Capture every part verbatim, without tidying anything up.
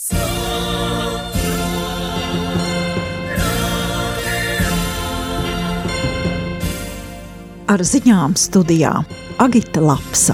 Ar ziņām studijā Agita Lapsa.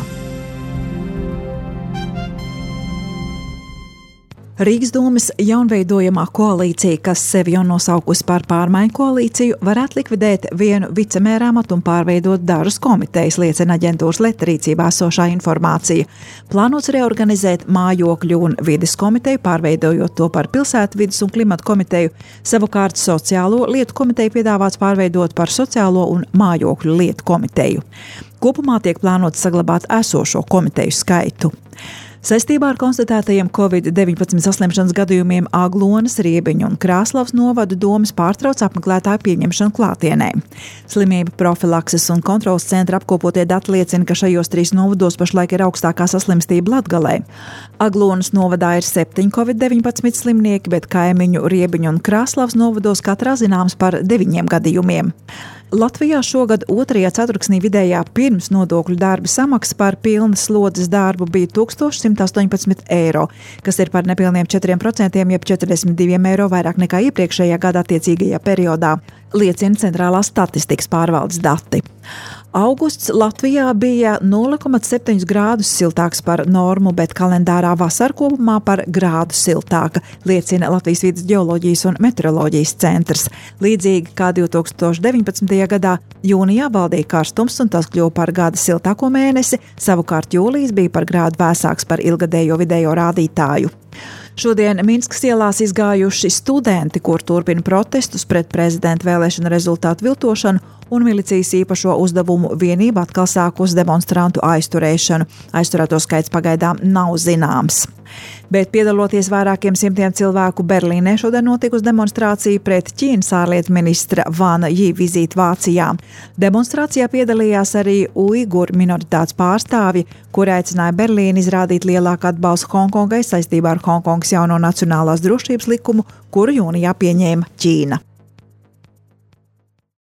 Rīgas domes jaunveidojamā koalīcija, kas sevi jau nosaukusi par pārmaiņu koalīciju, varētu likvidēt vienu vicemēra amatu un pārveidot dažas komitejas, liecina aģentūras Leta rīcībā esošā informācija. Plānots reorganizēt mājokļu un vides komiteju, pārveidojot to par pilsētu vides un klimata komiteju. Savukārt sociālo lietu komiteju piedāvāts pārveidot par sociālo un mājokļu lietu komiteju. Kopumā tiek plānots saglabāt esošo komiteju skaitu. Saistībā ar konstatētajiem covid deviņpadsmit saslimšanas gadījumiem Aglonas, Riebiņu un Krāslavas novadu domes pārtrauc apmeklētāju pieņemšanu klātienē. Slimību profilakses un kontrolas centra apkopotie dati liecina, ka šajos trīs novados pašlaik ir augstākā saslimstība Latgalē. Aglonas novadā ir septiņi covid deviņpadsmit slimnieki, bet kaimiņu Riebiņu un Krāslavas novados katrā zināms par deviņiem gadījumiem. Latvijā šogad otrajā ceturksnī vidējā pirms nodokļu darba samaksa par pilnas slodzes darbu bija tūkstoš simt astoņpadsmit eiro, kas ir par nepilniem četriem procentiem, jeb četrdesmit diviem eiro vairāk nekā iepriekšējā gada attiecīgajā periodā, liecina Centrālās statistikas pārvaldes dati. Augusts Latvijā bija nulle komats septiņus grādus siltāks par normu, bet kalendārā vasara kopumā par grādu siltāka, liecina Latvijas vides ģeoloģijas un meteoroloģijas centrs. Līdzīgi kā divs tūkstoši deviņpadsmitajā gadā jūnijā valdīja karstums un tas kļuva par gada siltāko mēnesi, savukārt jūlijas bija par grādu vēsāks par ilgadējo vidējo rādītāju. Šodien Minskas ielās izgājuši studenti, kur turpina protestus pret prezidenta vēlēšanu rezultātu viltošanu, un milicijas īpašo uzdevumu vienība atkal sākus demonstrantu aizturēšanu. Aizturēto skaits pagaidām nav zināms. Bet piedaloties vairākiem simtiem cilvēku Berlīnē šodien notikusi demonstrācija pret Ķīnas ārlietu ministra Vana Ji vizīti Vācijā. Demonstrācijā piedalījās arī uiguru minoritātes pārstāvji, kuri aicināja Berlīni izrādīt lielāku atbalstu Hongkongai saistībā ar Hongkongas jauno nacionālās drošības likumu, kuru jūnijā pieņēma Ķīna.